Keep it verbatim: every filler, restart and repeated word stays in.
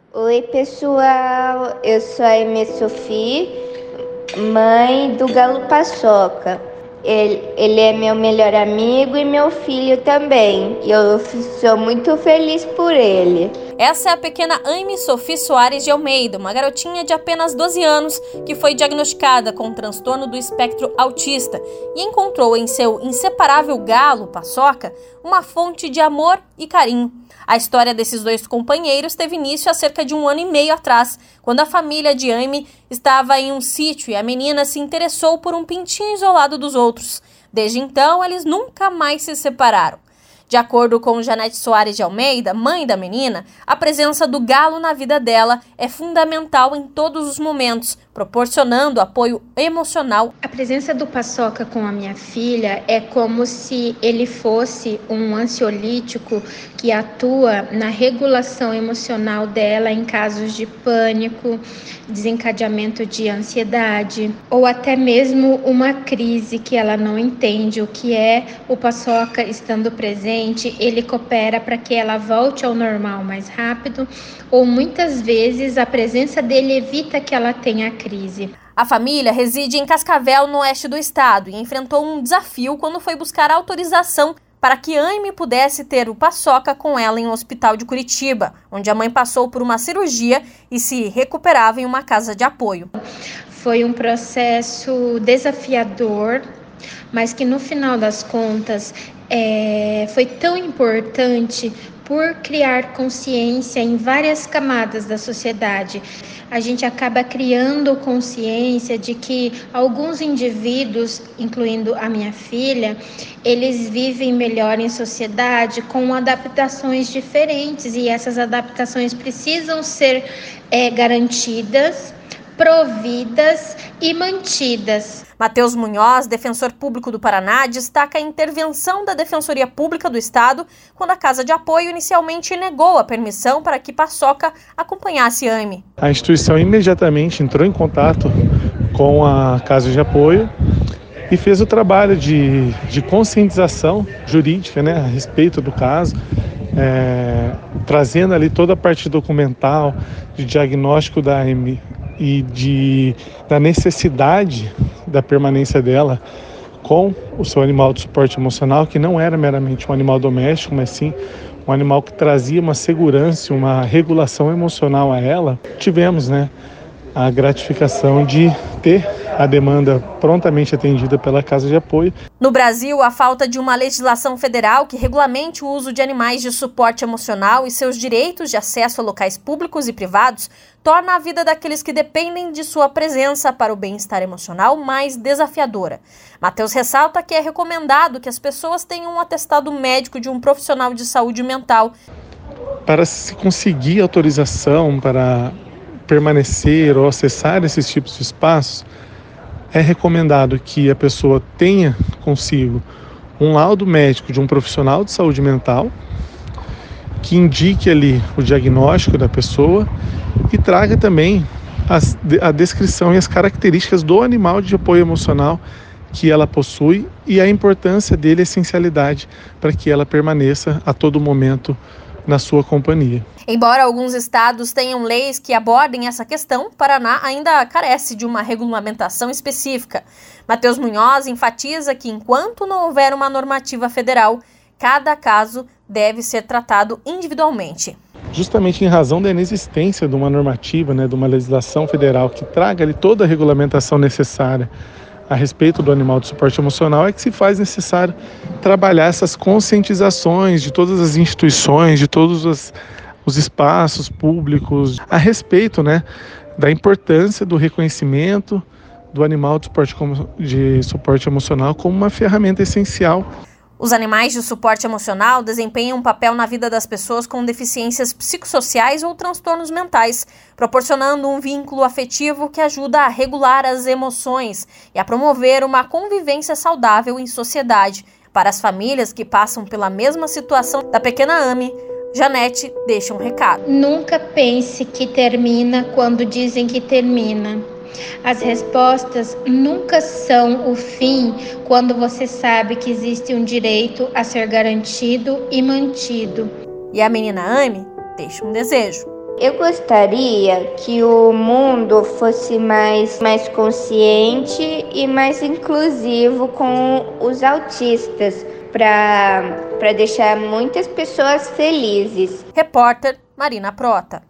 Oi, pessoal, eu sou a Amy Sophie, mãe do Galo Paçoca. Ele, ele é meu melhor amigo e meu filho também. E eu sou muito feliz por ele. Essa é a pequena Amy Sophie Soares de Almeida, uma garotinha de apenas doze anos que foi diagnosticada com um transtorno do espectro autista e encontrou em seu inseparável galo, Paçoca, uma fonte de amor e carinho. A história desses dois companheiros teve início há cerca de um ano e meio atrás, quando a família de Amy estava em um sítio e a menina se interessou por um pintinho isolado dos outros. Desde então, eles nunca mais se separaram. De acordo com Janete Soares de Almeida, mãe da menina, a presença do galo na vida dela é fundamental em todos os momentos, proporcionando apoio emocional. A presença do Paçoca com a minha filha é como se ele fosse um ansiolítico que atua na regulação emocional dela em casos de pânico, desencadeamento de ansiedade ou até mesmo uma crise que ela não entende o que é. O Paçoca estando presente, ele coopera para que ela volte ao normal mais rápido, ou muitas vezes a presença dele evita que ela tenha crise. A família reside em Cascavel, no oeste do estado, e enfrentou um desafio quando foi buscar autorização para que Amy pudesse ter o Paçoca com ela em um hospital de Curitiba, onde a mãe passou por uma cirurgia e se recuperava em uma casa de apoio. Foi um processo desafiador, mas que no final das contas é, foi tão importante por criar consciência em várias camadas da sociedade. A gente acaba criando consciência de que alguns indivíduos, incluindo a minha filha, eles vivem melhor em sociedade com adaptações diferentes e essas adaptações precisam ser é, garantidas, providas e mantidas. Matheus Munhoz, defensor público do Paraná, destaca a intervenção da Defensoria Pública do Estado quando a Casa de Apoio inicialmente negou a permissão para que Paçoca acompanhasse Amy. A instituição imediatamente entrou em contato com a Casa de Apoio e fez o trabalho de, de conscientização jurídica, né, a respeito do caso, é, trazendo ali toda a parte documental de diagnóstico da Amy e de, da necessidade da permanência dela com o seu animal de suporte emocional, que não era meramente um animal doméstico, mas sim um animal que trazia uma segurança, uma regulação emocional a ela. Tivemos, né, a gratificação de ter a demanda prontamente atendida pela Casa de Apoio. No Brasil, a falta de uma legislação federal que regulamente o uso de animais de suporte emocional e seus direitos de acesso a locais públicos e privados torna a vida daqueles que dependem de sua presença para o bem-estar emocional mais desafiadora. Matheus ressalta que é recomendado que as pessoas tenham um atestado médico de um profissional de saúde mental. Para se conseguir autorização para permanecer ou acessar esses tipos de espaços, é recomendado que a pessoa tenha consigo um laudo médico de um profissional de saúde mental que indique ali o diagnóstico da pessoa e traga também as, a descrição e as características do animal de apoio emocional que ela possui e a importância dele, a essencialidade para que ela permaneça a todo momento na sua companhia. Embora alguns estados tenham leis que abordem essa questão, o Paraná ainda carece de uma regulamentação específica. Matheus Munhoz enfatiza que enquanto não houver uma normativa federal, cada caso deve ser tratado individualmente. Justamente em razão da inexistência de uma normativa, né, de uma legislação federal que traga ali toda a regulamentação necessária a respeito do animal de suporte emocional, é que se faz necessário trabalhar essas conscientizações de todas as instituições, de todos os, os espaços públicos, a respeito, né, da importância do reconhecimento do animal de suporte, de suporte emocional como uma ferramenta essencial. Os animais de suporte emocional desempenham um papel na vida das pessoas com deficiências psicossociais ou transtornos mentais, proporcionando um vínculo afetivo que ajuda a regular as emoções e a promover uma convivência saudável em sociedade. Para as famílias que passam pela mesma situação da pequena Amy, Janete deixa um recado. Nunca pense que termina quando dizem que termina. As respostas nunca são o fim quando você sabe que existe um direito a ser garantido e mantido. E a menina Amy deixa um desejo. Eu gostaria que o mundo fosse mais, mais consciente e mais inclusivo com os autistas, para para deixar muitas pessoas felizes. Repórter Marina Prota.